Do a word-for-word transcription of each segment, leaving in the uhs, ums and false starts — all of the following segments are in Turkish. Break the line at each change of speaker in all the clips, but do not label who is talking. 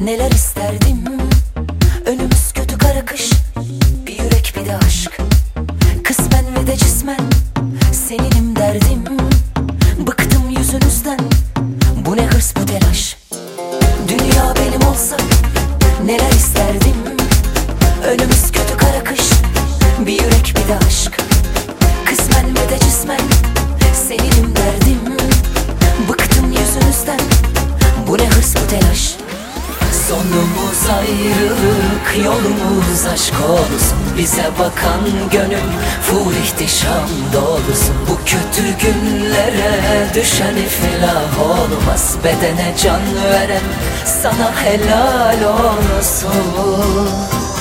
Neler isterdim. Önümüz kötü kara kış. Bir yürek bir de aşk. Kısmen ve de cismen seninim derdim. Bıktım yüzünüzden. Bu ne hırs bu telaş. Dünya benim olsa neler isterdim. Önümüz kötü kara kış. Bir yürek bir de aşk. Kısmen ve de cismen seninim derdim. Bıktım yüzünüzden. Bu ne hırs bu telaş. Sonumuz ayrılık, yolumuz aşk olsun. Bize bakan gönül full ihtişam dolusun. Bu kötü günlere düşen iflah olmaz. Bedene can veren sana helal olsun.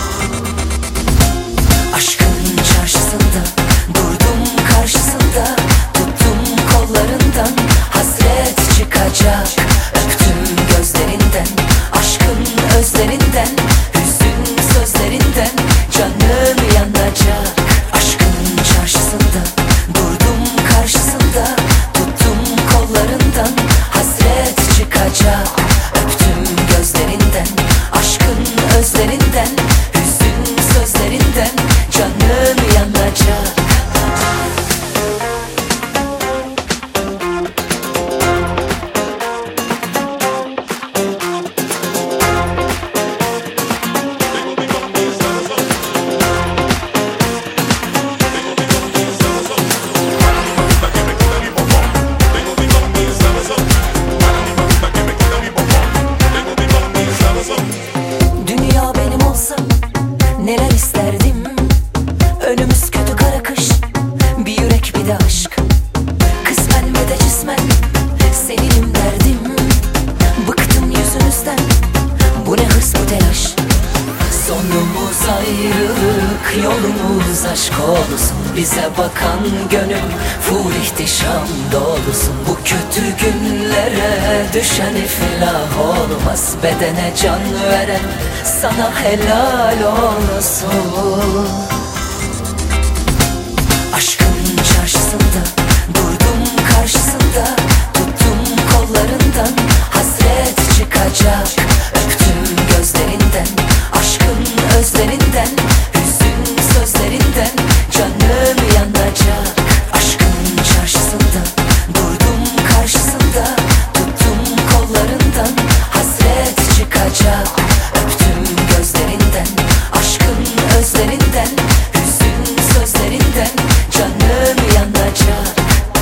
Aşkın çarşısında durdum karşısında. Tuttum kollarından hasret çıkacak. Öptüm gözlerinden aşkın özlerinden. Hüzün sözlerinden canım yanacak. Aşkın çarşısında durdum karşısında. Tuttum kollarından hasret çıkacak. Öptüm gözlerinden aşkın özlerinden. Hüzün sözlerinden canım yanacak. Dünya benim olsa neler isterdim. Önümüz kötü kara kış. Bir yürek bir de aşk. Kısmen ve de cismen seninim derdim. Bıktım yüzünüzden. Bu ne hırs bu telaş. Sonumuz ayrılık, yolumuz aşk olsun. Bize bakan gönül full ihtişam dolusun. Bu kötü günlere düşen iflah olmaz. Bedene can veren sana helal olsun. Aşkın çarşısında durdum karşısında. Tuttum kollarından hasret çıkacak. Öptüm gözlerinden aşkın özlerinden. Hüzün sözlerinden canım yanacak. Aşkın çarşısında durdum karşısında. Tuttum kollarından hasret çıkacak. Öptüm gözlerinden aşkın özlerinden. Hüzün sözlerinden canım yanacak.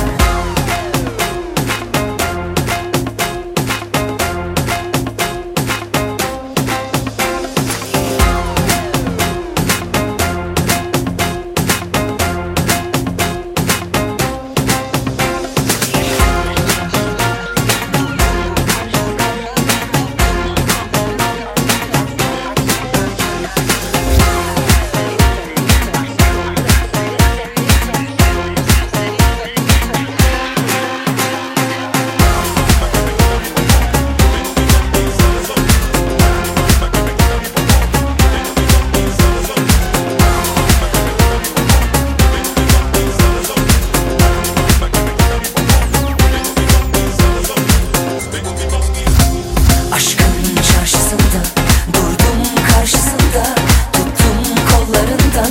Aşkın çarşısında durdum karşısında. Tuttum kollarından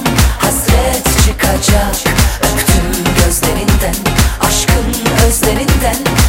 hasret çıkacak. Öptüm gözlerinden aşkın özlerinden.